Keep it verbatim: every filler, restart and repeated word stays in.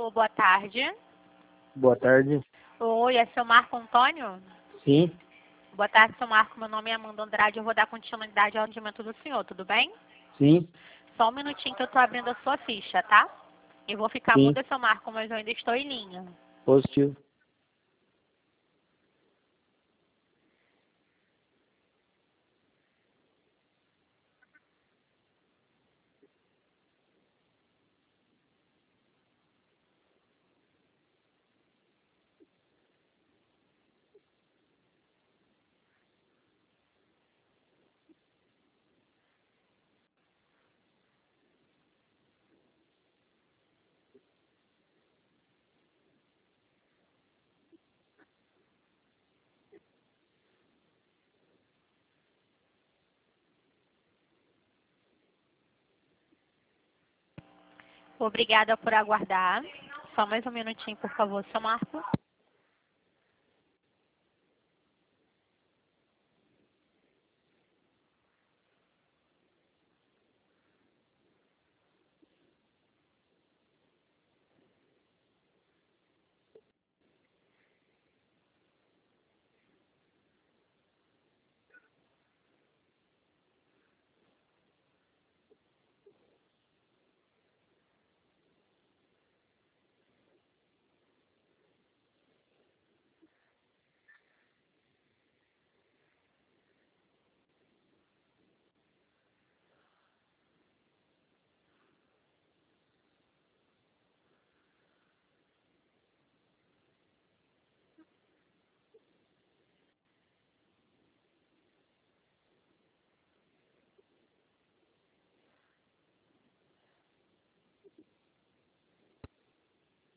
Alô, boa tarde. Boa tarde. Oi, é seu Marco Antônio? Sim, Boa tarde, seu Marco. Meu nome é Amanda Andrade. Eu vou dar continuidade ao atendimento do senhor, tudo bem? sim, Só um minutinho que eu estou abrindo a sua ficha, tá? Eu vou ficar sim, muda, seu Marco, mas eu ainda estou em linha. positivo. Obrigada por aguardar. Só mais um minutinho, por favor, seu Marco.